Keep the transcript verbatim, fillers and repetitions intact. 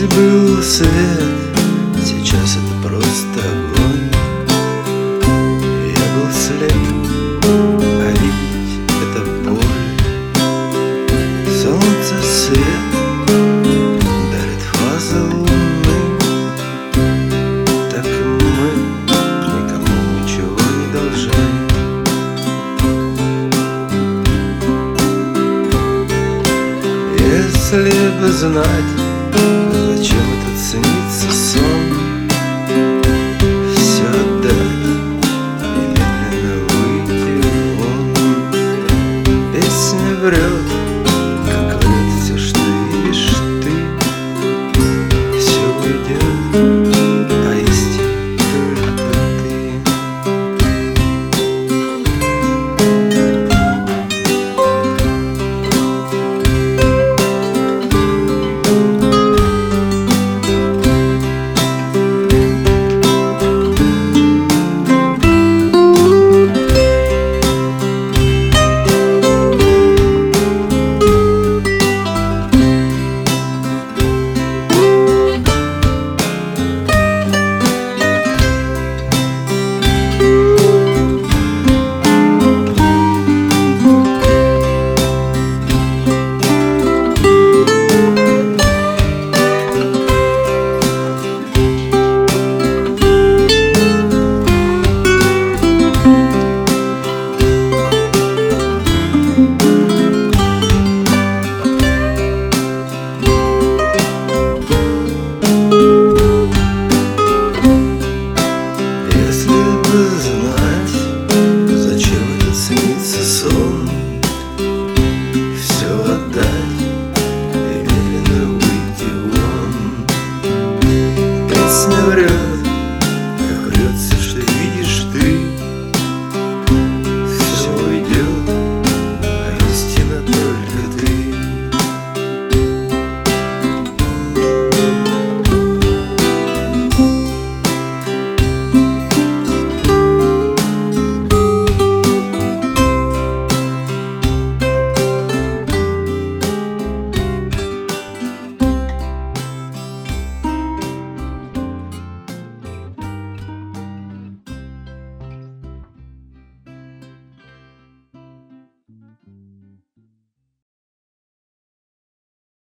был свет, сейчас это просто огонь. Я был слеп, а видеть это боль. Солнце свет дарит фазы луны. Так и мы никому ничего не должны. Если бы знать, зачем этот снится сон, все отдать и медленно выйти вон. Песня врет, как врет все, что видишь ты. Все уйдет, а истина только ты. Знать, зачем этот снится сон.